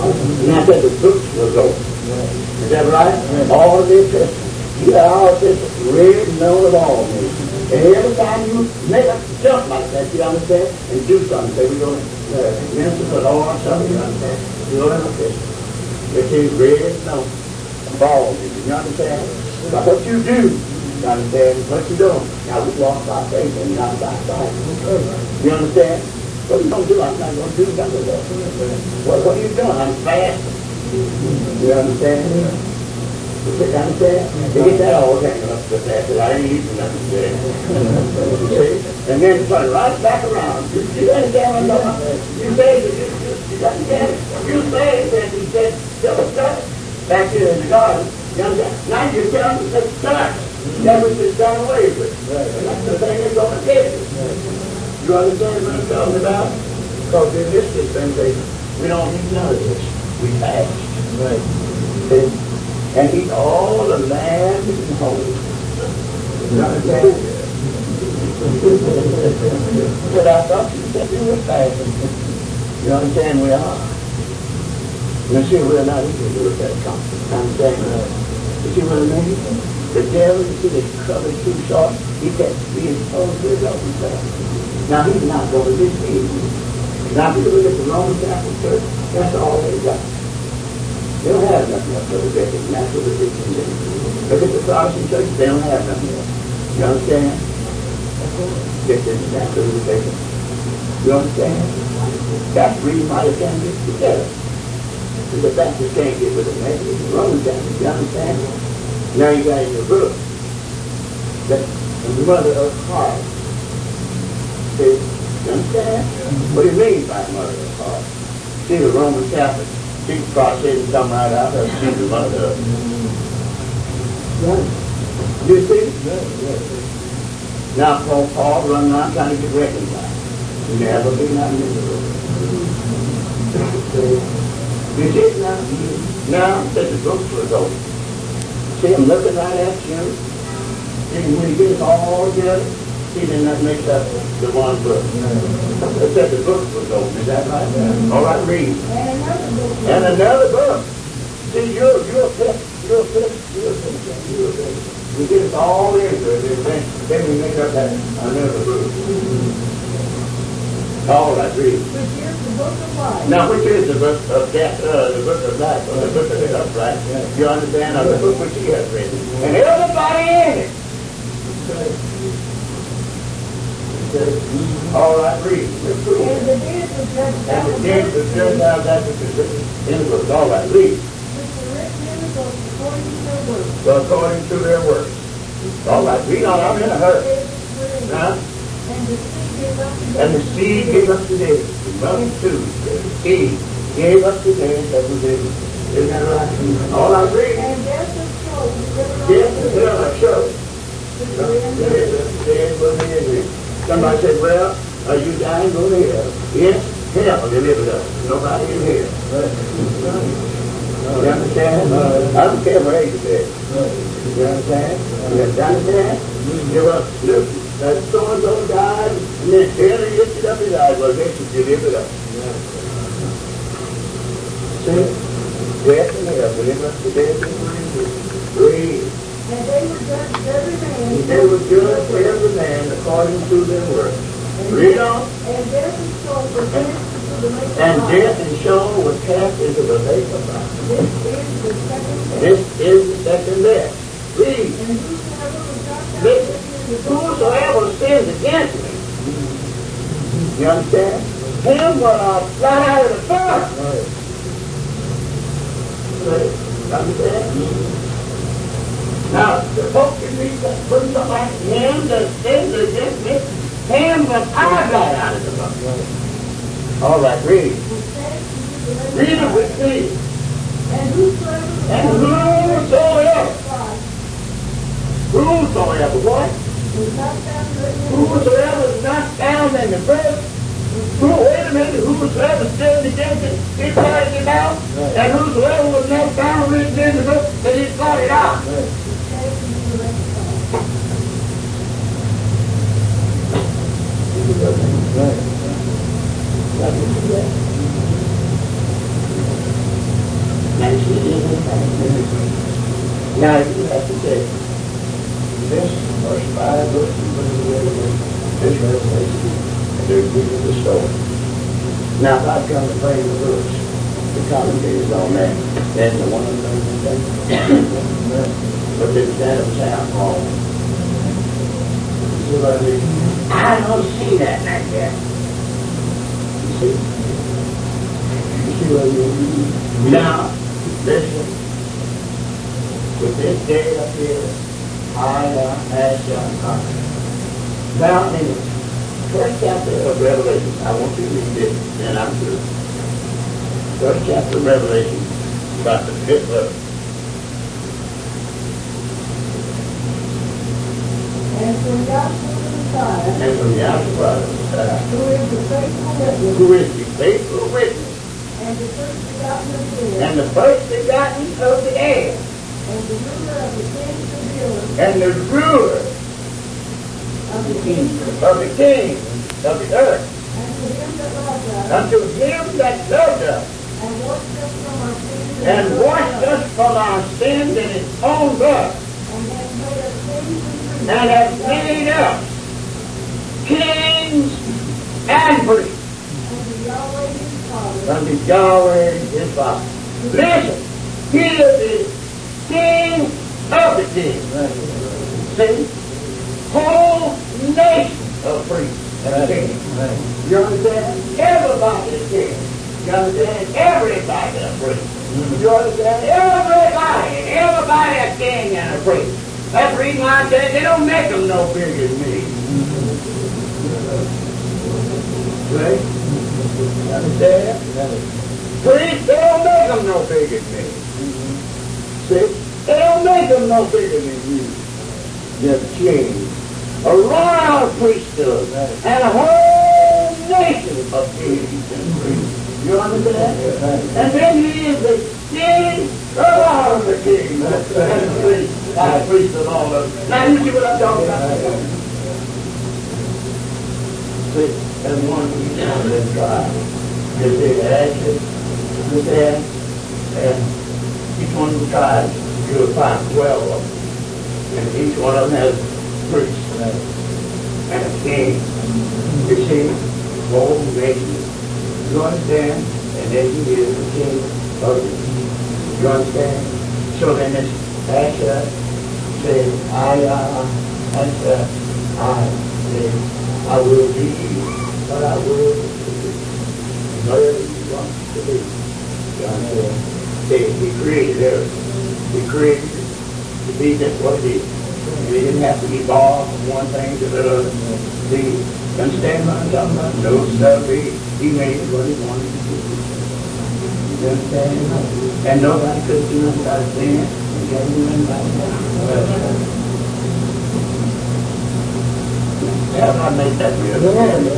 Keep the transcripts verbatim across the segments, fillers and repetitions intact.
And I said the books will go. Is that right? All of this, you got all of this read and known of all of these. And every time you make a jump like that, you understand, and do something, say we're going to uh, minister to the Lord or something, you understand? You're going to this. It's in read and known of all of these. You understand? But what you do, you understand, what you do. Now we walk by faith and not by sight. You understand? What you don't do, I'm not going to do nothing with that. What, what are you doing? I'm fasting. You understand? You understand? You get that all hanging up to that, that I ain't eating nothing there. See? And then turn right back around. You, you understand what I'm talking about? You say that you, you, you understand? You say that you said, just start back here in the garden. You understand? Now you're telling me to start. That was just done away with. And that's the thing that's going to get you. You understand what I'm talking about? Because in this dispensation, we don't need none of this. We fast. Right. And, and eat all the lamb and holy. You understand? But I thought you said you were fasting. You understand we are. You see, we're not eating with that comfort. You understand? You see what I mean? The devil, you see, the cover too short. He can't be exposed to his own self. Now, he's not going to deceive you. Now, if you look at the Roman Catholic Church, that's all they got. They don't have nothing else but a natural religion. Look at the Protestant Church, they don't have nothing else. You understand? This is natural religion. You understand? That's the reason why they can't get together. The Baptists can't get with the Methodists, the Roman Catholics, you understand? Now you got in your book that the mother of heart. See, you understand? What do you mean by mother of heart? See, the Roman Catholic, she probably didn't come right out of she's the mother of. Right. You see? Now Paul, Paul run around trying to get reconciled. Never be not miserable. You see it now? Now that the books were over. See, I'm looking right at you. And when you get it all together, see, then that makes up the one book. It said the book was open, is that right? Yeah. All right, read. And another book. See, you're, you're a pit, you're a pit, you're a pit, you're a pit. We get it all into it, and then, then we make up that another book. All right, read. Which is the book of life. Now, which is the book of death, uh, the book of life, or the book of the upright? You understand? Or the book which he has written. And everybody in it. All right, read. And the deeds of Gentiles. And the deeds of Gentiles, that which is written in the book. All right, read. Which were written in the book according to their works. So according to their works. All right, read on. I'm in a hurry. Huh? And the seed gave up to David. And the seed gave up to David. Number two, the seed gave up to David. That was David. Isn't that right? All right, read. And death and soul. Yes, there I show. Somebody said, well, are you dying? Go to hell. Yes, hell delivered us. Nobody in hell. You understand? I don't care where you live. You understand? You understand? You well, look, that so-and-so died, and then hell he lifted up his eyes. Well, this is delivered up. See? Death and hell delivered us to death and breathe. And they were judged every man. They were judged every man according to their works. Read on. And death and soul were cast into the lake of fire. And death and soul were cast into the lake of fire. This is the second death. This is the second death. Read. And whosoever was not found Listen. guilty of the Whosoever sins against me. You understand? Him will I fly out of the fire. You understand? Now, the folks can read that, put something like him that sins against me, him will I fly out of the fire. All right, read. Read it with me. And whosoever And whosoever, whosoever, what? was not found written in the Whosoever is not found in the book, who, wait a minute, whosoever sinned against it, he blotted it out, and whosoever was not found written in the book, that he blotted out. Now you have to take this first five verses, this revelation, and they're giving the story. Now if I come to play the verse, the commentators on that, then the one of them but they stand up and say, I'm wrong. You see what I mean? I don't see that like that. You see? You see what I mean? Now, listen. With this day up here, I ask you, now in the first chapter of Revelation, I want you to read this, and I'm through. First chapter of Revelation, about the fifth verse. And from Joshua the Messiah, And from Joshua the Messiah, who is the faithful witness, who is the faithful witness, and the first begotten of the dead, and the first begotten of the air, and the ruler of the kings of the earth, and the ruler of the kings of of the kings of the earth, and to him that loved us, unto him that loved us, and washed us from our sins, and washed us from our sins in his own blood, and hath made us kings and priests, and hath made us kings and priests unto Yahweh his Father, unto Yahweh his Father. Listen, he is the king of the kings. See? Whole nation of priests and kings. You understand? Everybody is king. You understand? Everybody is a priest. You understand? Everybody, everybody a king and a priest. That's the reason why I said they don't make them no bigger than me. Right? You understand? Priests, they don't make them no bigger than me. See? They don't make them no bigger than you. They're king. A royal priesthood and a whole nation of kings and priests. You understand? And then he is the king of all of the kings and the priests, and the priests of all of them. Now you see what I'm talking about? See, and one of these down in this tribe, you see, actually, understand? And each one of the tribes, you'll find twelve of them. And each one of them has priests and a king. You see, whole nation. You understand? And then he is the king of it. You understand? So then it's Asher says, I, uh, Asher, I, say, I will be, but I will be. Whatever you want to be. You understand? See, he created everything. He created it to be just what it is. And he didn't have to be born from one thing to the other. See, you understand what I'm talking about? No, sir, he, he made it what he wanted to do. You understand? And nobody could do it without sin, and can't do it without sin. How do I make that real?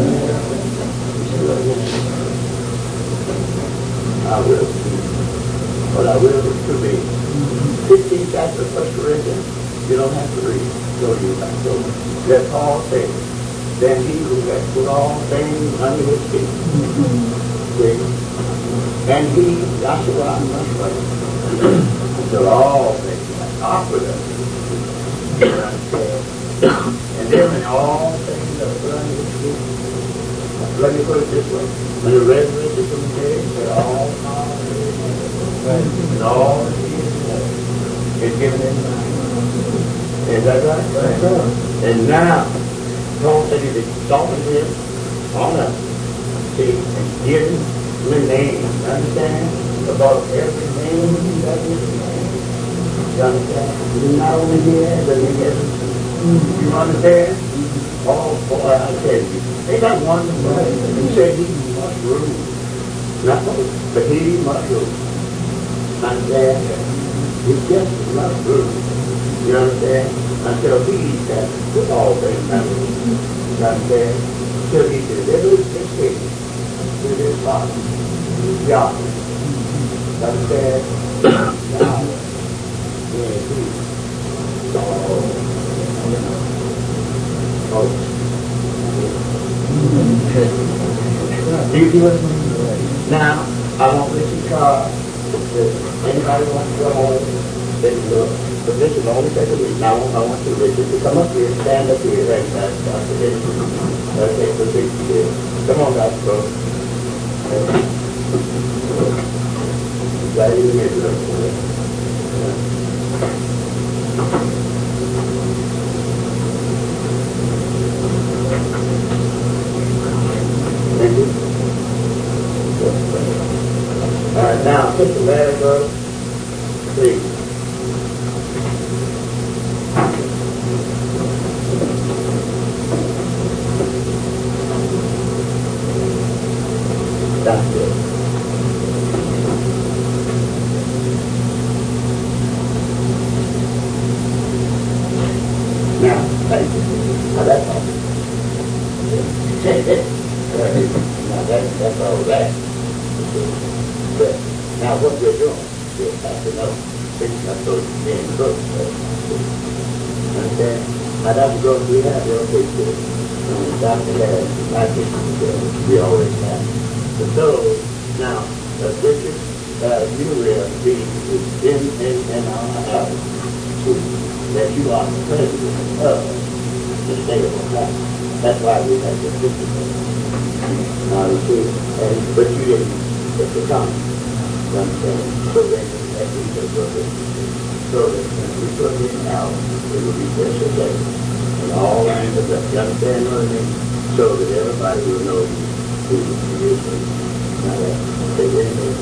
I will. But I will to be. fifteenth chapter of First Corinthians, you don't have to read. Go to you back. So let Paul say, then he who has put all things under his feet. See? And he, that's what I'm going to say, until all things are offered up. And then when all things are put under his feet, let me put it this way, when the resurrection from the dead, that all power and all is given in mind. Is that right? Right. And now, Paul said he's exalted him on us. See, and given the name, understand? Above every name that is named. You understand? He's not only here, but in heaven. You understand? Oh, boy, I tell you. They got one word. He said he must rule. Not but he must rule. Understand? He just must rule. You understand? Until he has put all things under him. You understand? Until he delivers his kingdom to his Father, Yahweh. You understand? Yahweh. Yeah, he. So, oh. Do you do it? Now, I won't let you car Anybody wants to go home, then look. But this is only take a week. Now, I want you, Richard, to come up here, stand up here, right back, Doctor Richard. Okay, for sixty years. Come on, Doctor Crow. Glad you're here, Doctor. Thank you. All right, now, Sister Mary, girl, please. That's good. Now, thank you. Now, that's all. Now, that's, that's all that. But now what we're doing, we'll have to know. Fixing up those being cooked. Understand? Now that's what we have your picture. And Doctor has my picture we always have. So, so now, uh, Richard, uh, you will be in, in, in our house that you are the president of the state of Ohio. That's why we have your picture. Now, you see, and, but you didn't get the comment. You understand? So then, that we can go there. So that when we put it out, it will be fresh as day. And all lines of that. You understand what I mean? So that everybody will know who you is. Now that, they didn't know.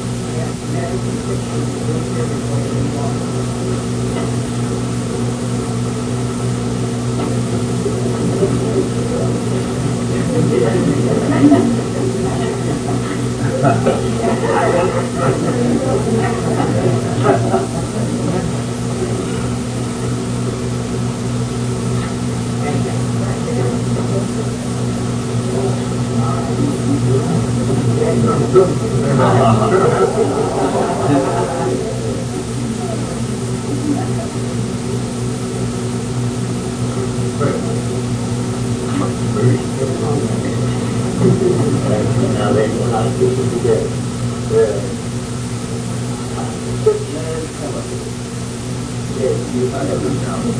Now they will not put it together. Well, six man come up here. Yes, you I have them down.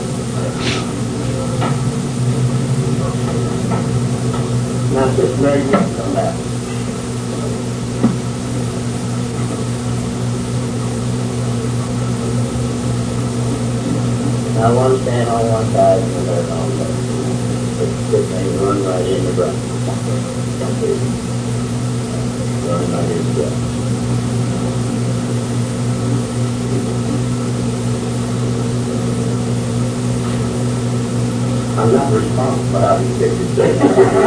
Now six man you come back. Now one stand on one side and the other on the other. Six man run right in the front. Run right in the front. I'm not responsible for how you take your thing.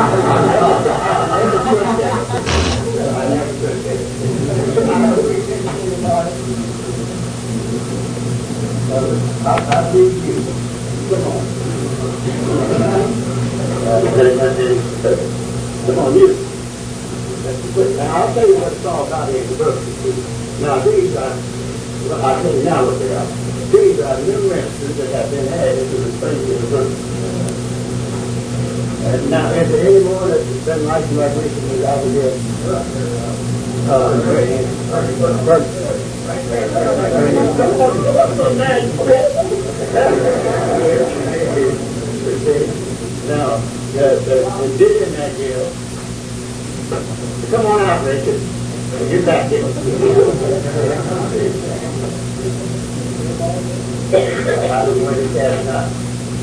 I never could get it. I'll do you. Come on. Come on, you. Now, I'll tell you what it's all about here in the book. Now, these are, I'll tell you now what they are. These are new ministers that have been added to the space of the book. And now, is there any more that's been like you like recently out of here? Uh, now, the, the, the did in that deal. Come on out, Richard. Get back here. How do we want to set it up?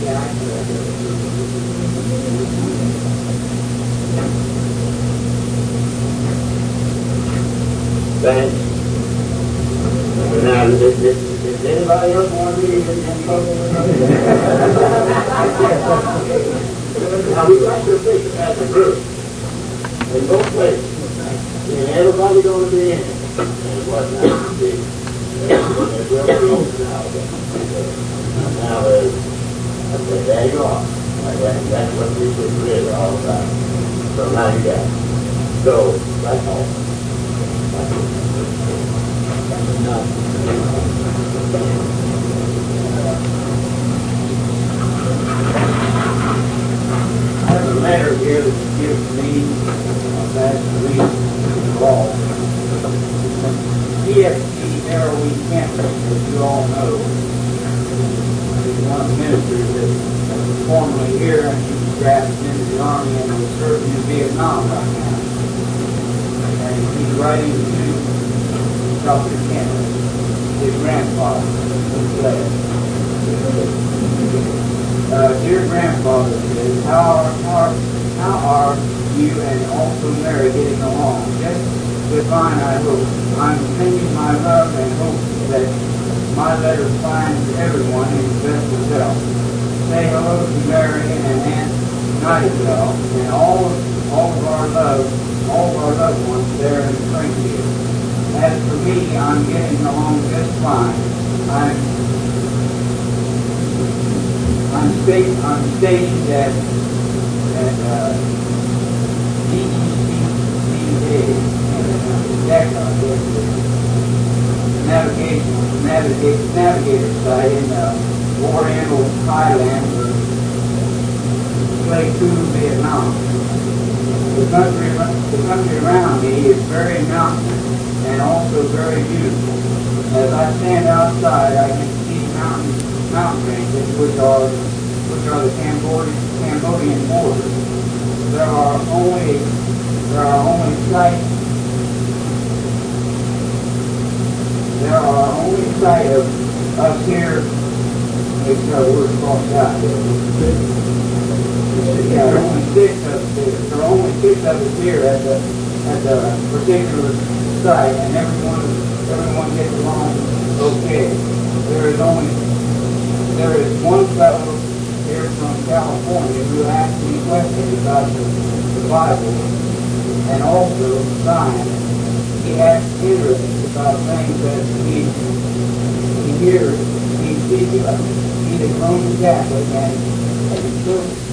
Thanks. Now, does, does, does anybody else want to be in trouble? Now, we got to think as a group in both places. And everybody's going to be in it. And it was not to be. It will be open now. Now, uh, I said, there you are. Like that, that's what we should really all about. So now you got it. So, that's all. That's all. No. I have a letter here that gives me a last week law. He has Arrowhead campus, as you all know. He's one of the ministers that was formerly here, and he was drafted into the Army and was serving in Vietnam right now. And he's writing to Doctor Kenneth, his grandfather, who's led. Uh, dear grandfather, says, how are, how, how are you and also Mary getting along? Just with fine, I hope. I'm sending my love and hope that my letter finds everyone in the best of health. Say hello to Mary and Aunt Nightingale and all of, all of our love, all of our loved ones there in Springfield. As for me, I'm getting along just fine. I'm I'm, sta- I'm stationed at at uh, D E C A in Dhaka, navigation navigate navigator site in uh, Oriental Thailand or Pleiku, Vietnam. The country the country around me is very mountainous and also very beautiful. As I stand outside, I can see mountain mountain ranges, which are which are the Cambodian Cambodian border. There are only there are only sites there are only sight of us here. Make sure we're crossed out here. Yeah, there are only six of us here. There are only six of us here at the at the particular site, and everyone everyone gets along okay. There is only there is one fellow here from California who asked me questions about the, the Bible and also science. He has interest about things that he he hears. He sees. He's a Roman Catholic, and, and so